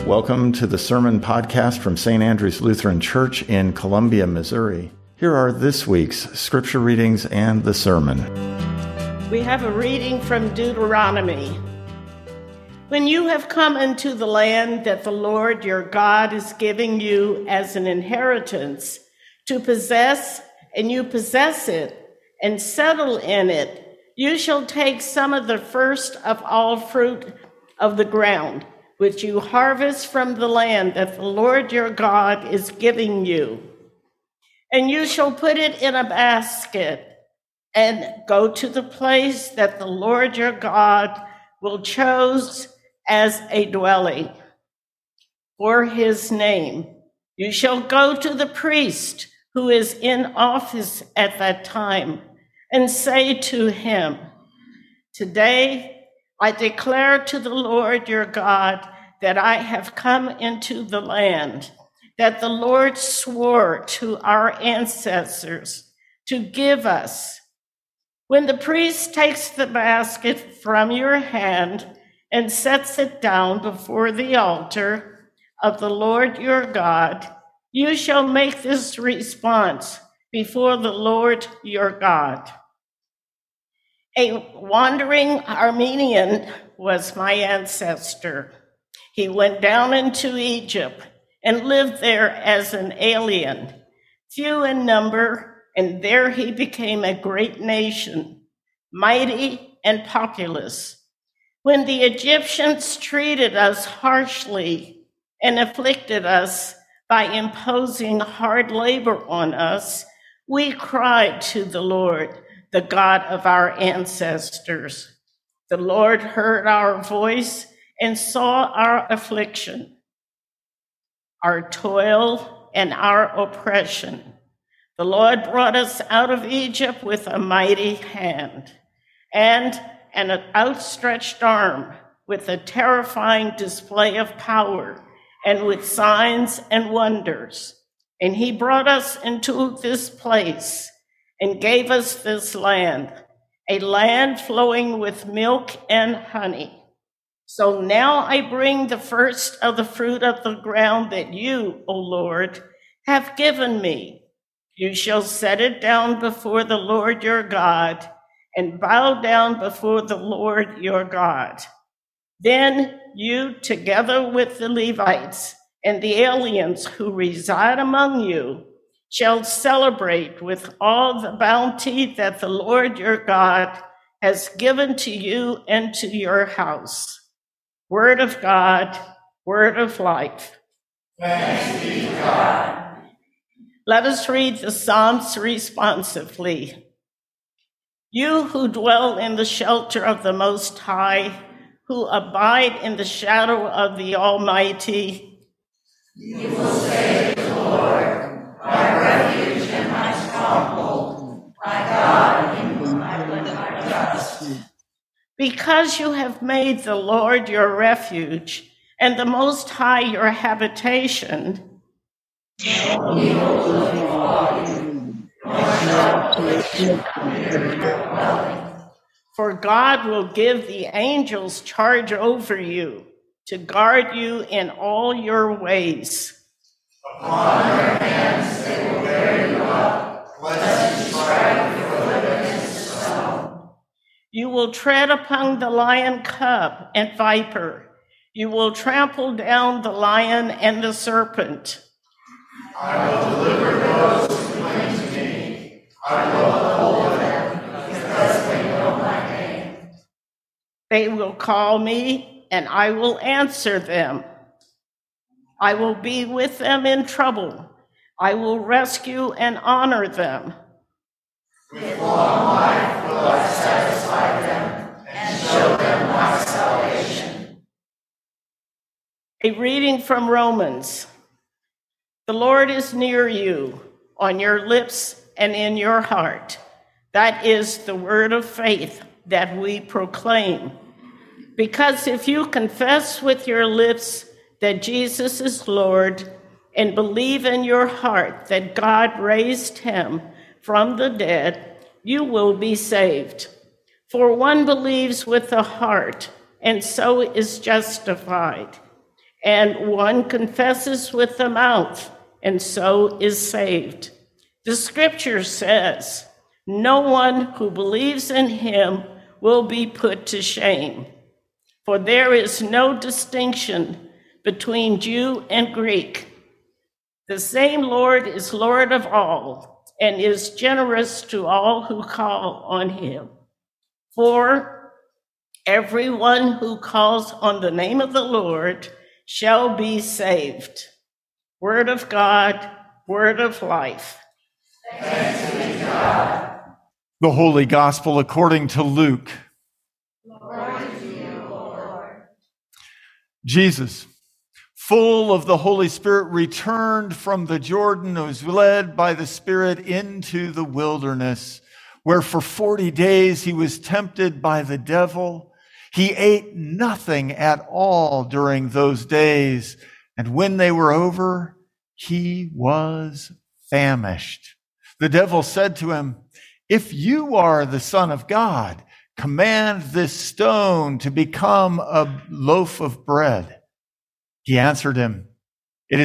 Welcome to the Sermon Podcast from St. Andrew's Lutheran Church in Columbia, Missouri. Here are this week's scripture readings and the sermon. We have a reading from Deuteronomy. When you have come into the land that the Lord your God is giving you as an inheritance to possess, and you possess it and settle in it, you shall take some of the first of all fruit of the ground, which you harvest from the land that the Lord your God is giving you. And you shall put it in a basket and go to the place that the Lord your God will choose as a dwelling for his name. You shall go to the priest who is in office at that time and say to him, "Today I declare to the Lord your God that I have come into the land that the Lord swore to our ancestors to give us." When the priest takes the basket from your hand and sets it down before the altar of the Lord your God, you shall make this response before the Lord your God. A wandering Armenian was my ancestor. He went down into Egypt and lived there as an alien, few in number, and there he became a great nation, mighty and populous. When the Egyptians treated us harshly and afflicted us by imposing hard labor on us, we cried to the Lord, the God of our ancestors. The Lord heard our voice and saw our affliction, our toil, and our oppression. The Lord brought us out of Egypt with a mighty hand and an outstretched arm, with a terrifying display of power and with signs and wonders. And he brought us into this place and gave us this land, a land flowing with milk and honey. So now I bring the first of the fruit of the ground that you, O Lord, have given me. You shall set it down before the Lord your God and bow down before the Lord your God. Then you, together with the Levites and the aliens who reside among you, shall celebrate with all the bounty that the Lord your God has given to you and to your house. Word of God, word of life. Thanks be to God. Let us read the Psalms responsively. You who dwell in the shelter of the Most High, who abide in the shadow of the Almighty, you will say to the Lord, my refuge and my stronghold, my God in whom I put my trust. Because you have made the Lord your refuge and the Most High your habitation, no evil will befall you, nor shall affliction come near your dwelling. For God will give the angels charge over you to guard you in all your ways. Upon their hands they will bear you up, lest you strike your foot against a stone. You will tread upon the lion cub and viper. You will trample down the lion and the serpent. I will deliver those who cling to me. I will uphold them because they know my name. They will call me, and I will answer them. I will be with them in trouble. I will rescue and honor them. With long life will I satisfy them and show them my salvation. A reading from Romans. The Lord is near you, on your lips and in your heart. That is the word of faith that we proclaim. Because if you confess with your lips that Jesus is Lord and believe in your heart that God raised him from the dead, you will be saved. For one believes with the heart and so is justified, and one confesses with the mouth and so is saved. The scripture says, no one who believes in him will be put to shame. For there is no distinction between Jew and Greek. The same Lord is Lord of all and is generous to all who call on him. For everyone who calls on the name of the Lord shall be saved. Word of God, word of life. Thanks be to God. The Holy Gospel according to Luke. Glory to you, Lord. Jesus, full of the Holy Spirit, returned from the Jordan and was led by the Spirit into the wilderness, where for 40 days he was tempted by the devil. He ate nothing at all during those days, and when they were over, he was famished. The devil said to him, "If you are the Son of God, command this stone to become a loaf of bread." He answered him, It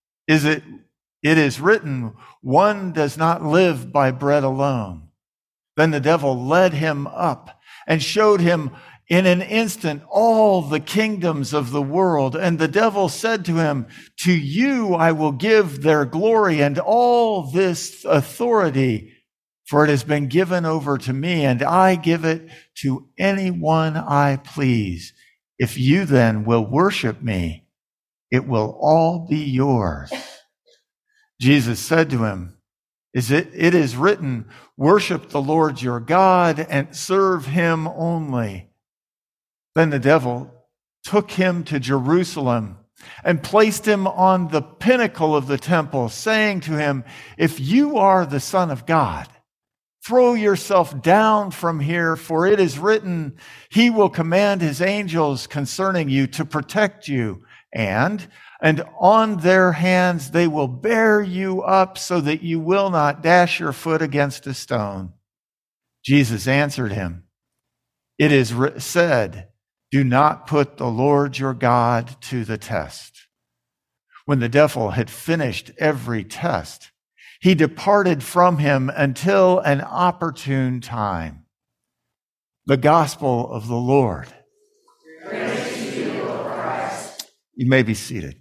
is written, one does not live by bread alone. Then the devil led him up and showed him in an instant all the kingdoms of the world. And the devil said to him, "To you I will give their glory and all this authority, for it has been given over to me, and I give it to anyone I please. If you then will worship me, it will all be yours." Jesus said to him, It is written, worship the Lord your God and serve him only. Then the devil took him to Jerusalem and placed him on the pinnacle of the temple, saying to him, "If you are the Son of God, throw yourself down from here, for it is written, he will command his angels concerning you to protect you, and on their hands they will bear you up so that you will not dash your foot against a stone." Jesus answered him, "It is said, do not put the Lord your God to the test." When the devil had finished every test, he departed from him until an opportune time. The gospel of the Lord. Praise to you, O Christ. You may be seated.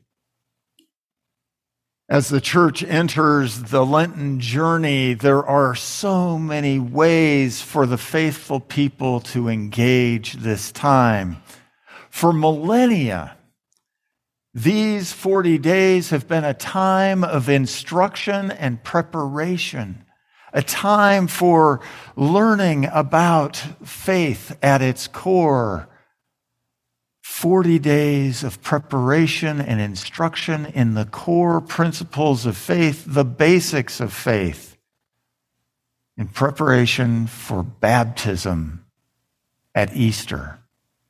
As the church enters the Lenten journey, there are so many ways for the faithful people to engage this time. For millennia, these 40 days have been a time of instruction and preparation, a time for learning about faith at its core. 40 days of preparation and instruction in the core principles of faith, the basics of faith, in preparation for baptism at Easter.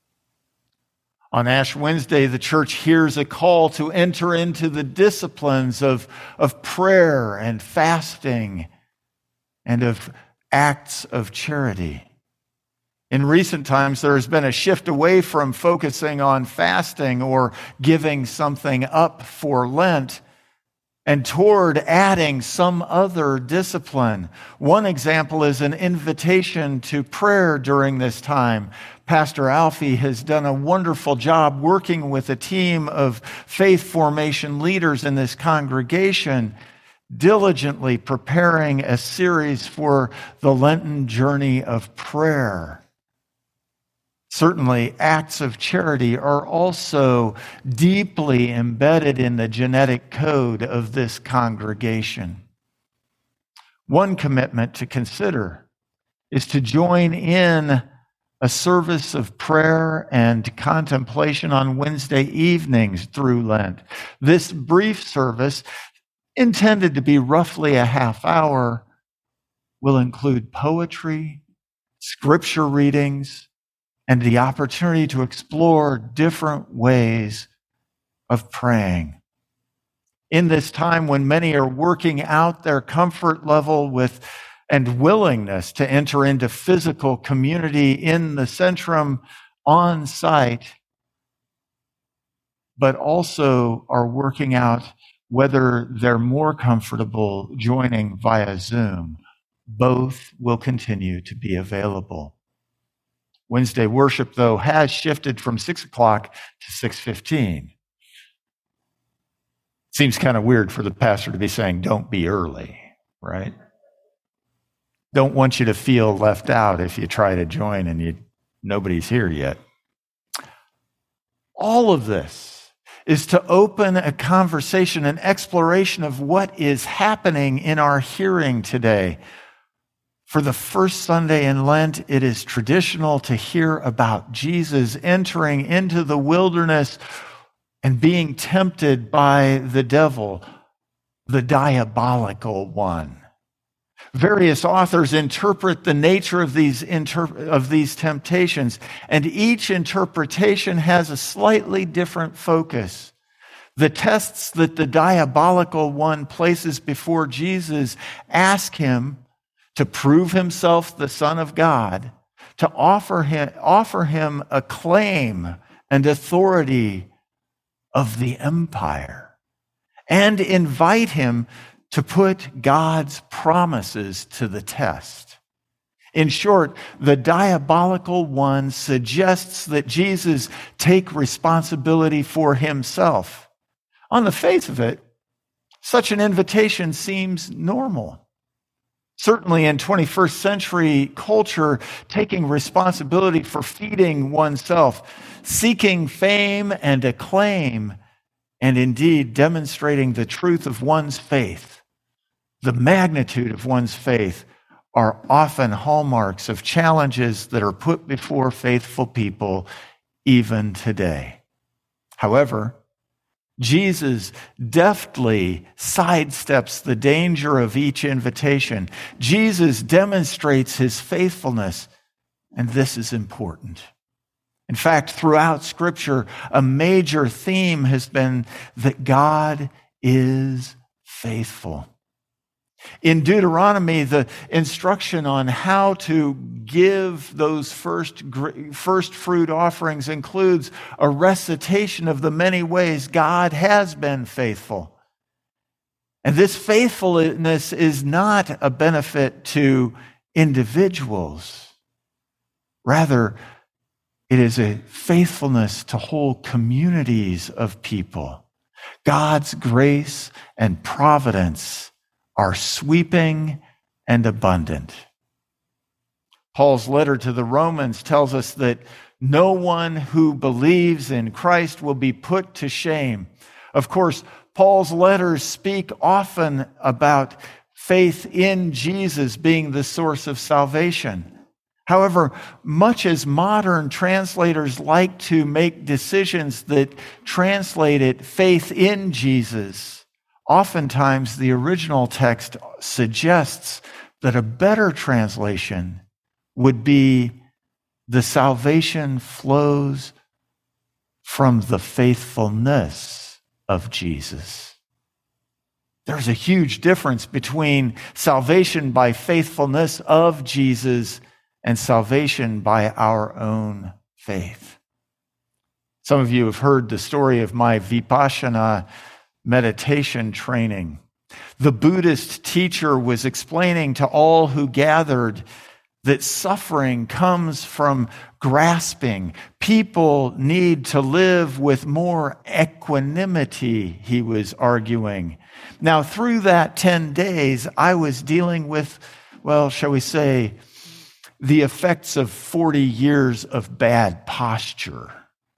On Ash Wednesday, the church hears a call to enter into the disciplines of prayer and fasting and of acts of charity. In recent times, there has been a shift away from focusing on fasting or giving something up for Lent and toward adding some other discipline. One example is an invitation to prayer during this time. Pastor Alfie has done a wonderful job working with a team of faith formation leaders in this congregation, diligently preparing a series for the Lenten journey of prayer. Certainly, acts of charity are also deeply embedded in the genetic code of this congregation. One commitment to consider is to join in a service of prayer and contemplation on Wednesday evenings through Lent. This brief service, intended to be roughly a half hour, will include poetry, scripture readings, and the opportunity to explore different ways of praying. In this time when many are working out their comfort level with and willingness to enter into physical community in the Centrum on site, but also are working out whether they're more comfortable joining via Zoom. Both will continue to be available. Wednesday worship, though, has shifted from 6 o'clock to 6:15. Seems kind of weird for the pastor to be saying, don't be early, right? Don't want you to feel left out if you try to join and nobody's here yet. All of this is to open a conversation, an exploration of what is happening in our hearing today. For the first Sunday in Lent, it is traditional to hear about Jesus entering into the wilderness and being tempted by the devil, the diabolical one. Various authors interpret the nature of these temptations, and each interpretation has a slightly different focus. The tests that the diabolical one places before Jesus ask him to prove himself the Son of God, to offer him a claim and authority of the empire, and invite him to put God's promises to the test. In short, the diabolical one suggests that Jesus take responsibility for himself. On the face of it, such an invitation seems normal. Certainly in 21st century culture, taking responsibility for feeding oneself, seeking fame and acclaim, and indeed demonstrating the truth of one's faith, the magnitude of one's faith, are often hallmarks of challenges that are put before faithful people even today. However, Jesus deftly sidesteps the danger of each invitation. Jesus demonstrates his faithfulness, and this is important. In fact, throughout Scripture, a major theme has been that God is faithful. In Deuteronomy, the instruction on how to give those first fruit offerings includes a recitation of the many ways God has been faithful. And this faithfulness is not a benefit to individuals. Rather, it is a faithfulness to whole communities of people. God's grace and providence are sweeping and abundant. Paul's letter to the Romans tells us that no one who believes in Christ will be put to shame. Of course, Paul's letters speak often about faith in Jesus being the source of salvation. However, much as modern translators like to make decisions that translate it faith in Jesus, oftentimes the original text suggests that a better translation would be the salvation flows from the faithfulness of Jesus. There's a huge difference between salvation by faithfulness of Jesus and salvation by our own faith. Some of you have heard the story of my Vipassana meditation training. The Buddhist teacher was explaining to all who gathered that suffering comes from grasping. People need to live with more equanimity, he was arguing. Now, through that 10 days, I was dealing with, well, shall we say, the effects of 40 years of bad posture.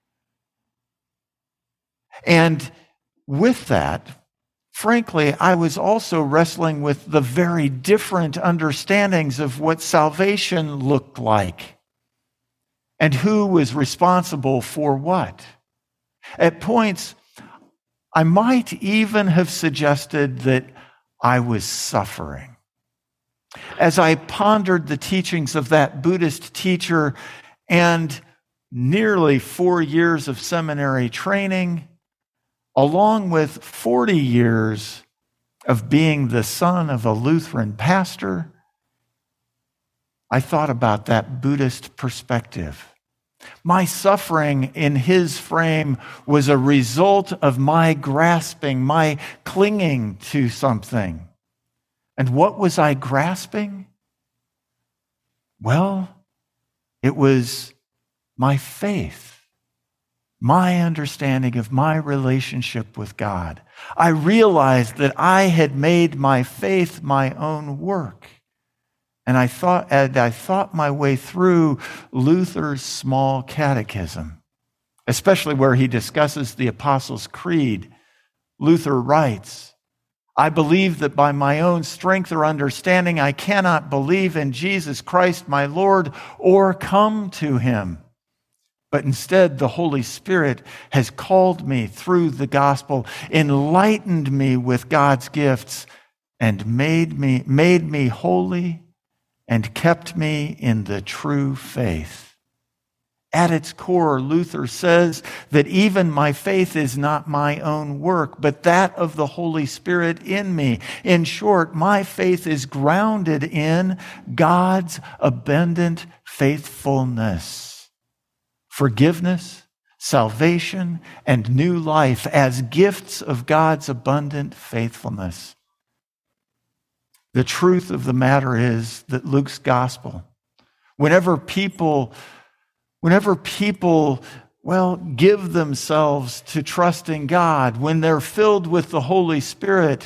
And with that, frankly, I was also wrestling with the very different understandings of what salvation looked like and who was responsible for what. At points, I might even have suggested that I was suffering. As I pondered the teachings of that Buddhist teacher and nearly 4 years of seminary training, along with 40 years of being the son of a Lutheran pastor, I thought about that Buddhist perspective. My suffering in his frame was a result of my grasping, my clinging to something. And what was I grasping? Well, it was my faith, my understanding of my relationship with God. I realized that I had made my faith my own work. And I thought my way through Luther's small catechism, especially where he discusses the Apostles' Creed. Luther writes, I believe that by my own strength or understanding, I cannot believe in Jesus Christ, my Lord, or come to him. But instead, the Holy Spirit has called me through the gospel, enlightened me with God's gifts, and made me holy and kept me in the true faith. At its core, Luther says that even my faith is not my own work, but that of the Holy Spirit in me. In short, my faith is grounded in God's abundant faithfulness. Forgiveness, salvation, and new life as gifts of God's abundant faithfulness. The truth of the matter is that Luke's gospel, whenever people, give themselves to trusting God, when they're filled with the Holy Spirit,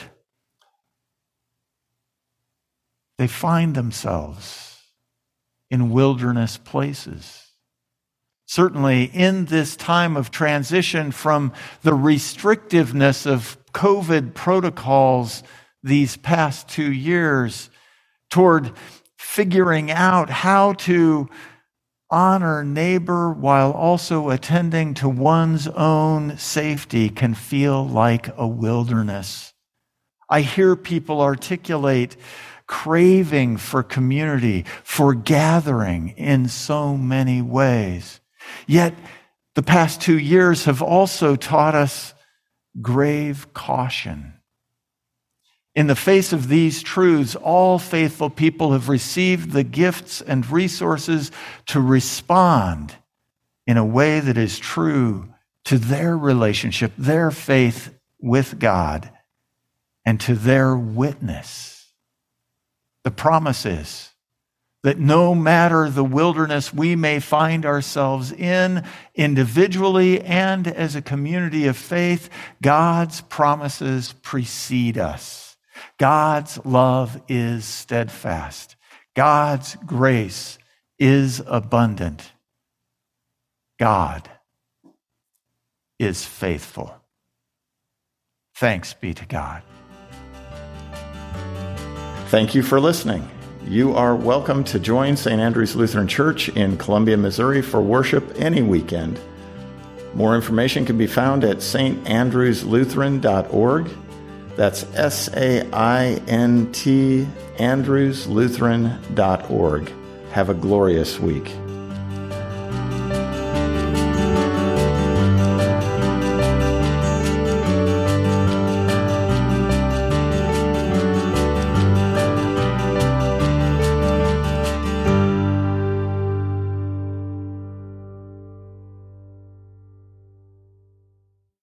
they find themselves in wilderness places. Certainly in this time of transition from the restrictiveness of COVID protocols these past 2 years toward figuring out how to honor neighbor while also attending to one's own safety can feel like a wilderness. I hear people articulate craving for community, for gathering in so many ways. Yet the past 2 years have also taught us grave caution. In the face of these truths, all faithful people have received the gifts and resources to respond in a way that is true to their relationship, their faith with God, and to their witness. The promise is that no matter the wilderness we may find ourselves in, individually and as a community of faith, God's promises precede us. God's love is steadfast. God's grace is abundant. God is faithful. Thanks be to God. Thank you for listening. You are welcome to join St. Andrew's Lutheran Church in Columbia, Missouri for worship any weekend. More information can be found at standrewslutheran.org. That's SAINT, andrewslutheran.org. Have a glorious week.